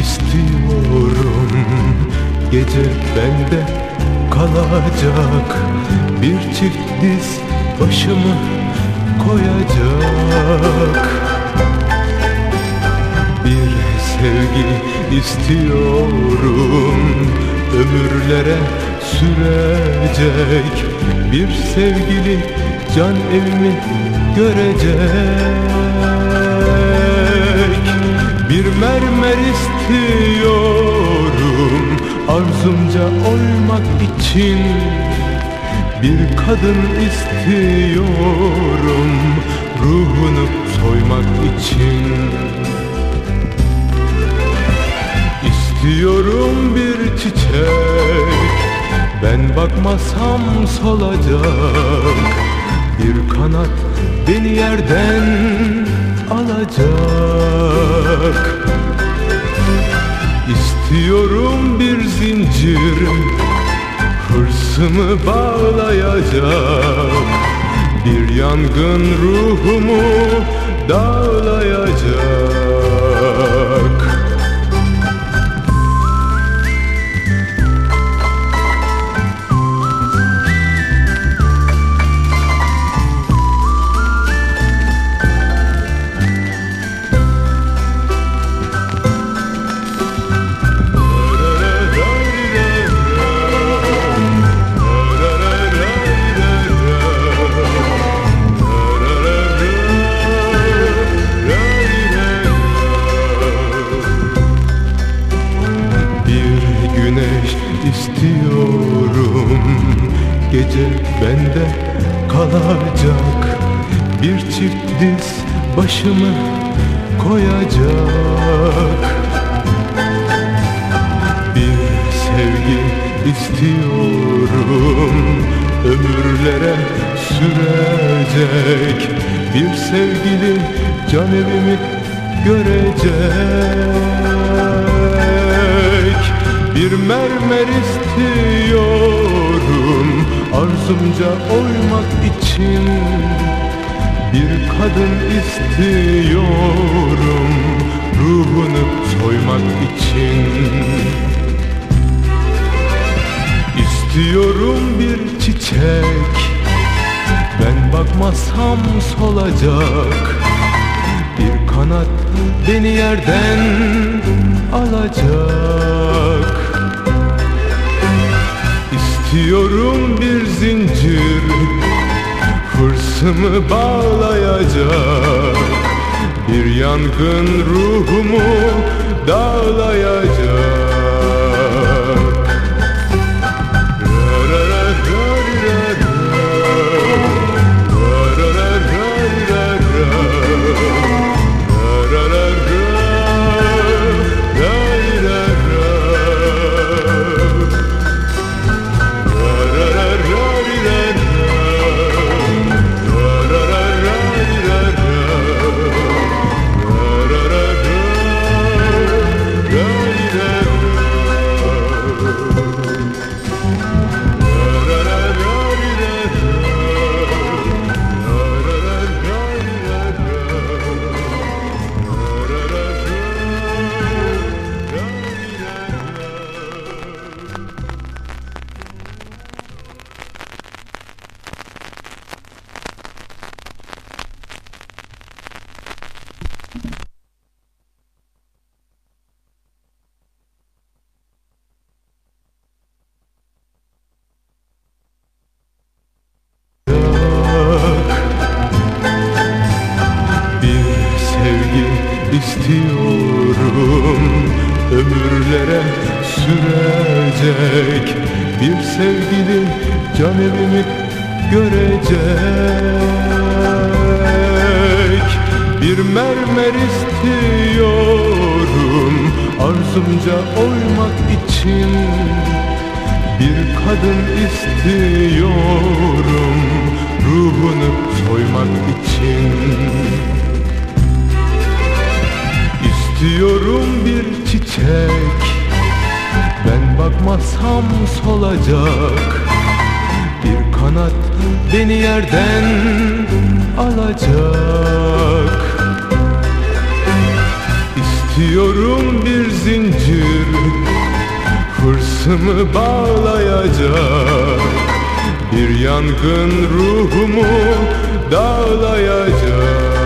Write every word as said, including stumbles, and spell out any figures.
istiyorum. Gece bende kalacak, bir çift diz başımı koyacak. Bir sevgi istiyorum, ömürlere sürecek. Bir sevgili can evimi görecek. Bir mermer istiyorum, arzumca oymak için. Bir kadın istiyorum, ruhunu soymak için. İstiyorum bir çiçek, ben bakmasam solacak. Bir kanat beni yerden alacak. İstiyorum bir zincir, hırsımı bağlayacak. Bir yangın ruhumu dağlayacak. İstiyorum, gece bende kalacak. Bir çift diz başımı koyacak. Bir sevgi istiyorum, ömürlere sürecek. Bir sevgili can evimi görecek. Bir mermer istiyorum, arzumca oymak için. Bir kadın istiyorum, ruhunu soymak için. İstiyorum bir çiçek, ben bakmasam solacak. Bir kanat beni yerden alacak. İstiyorum bir zincir, hırsımı bağlayacak. Bir yangın ruhumu dağlayacak. İstiyorum, ömürlere sürecek. Bir sevgili can evimi görecek. Bir mermer istiyorum, arzumca oymak için. Bir kadın istiyorum, ruhunu soymak için. İstiyorum bir çiçek, ben bakmasam solacak. Bir kanat beni yerden alacak. İstiyorum bir zincir, hırsımı bağlayacak, bir yangın ruhumu dağlayacak.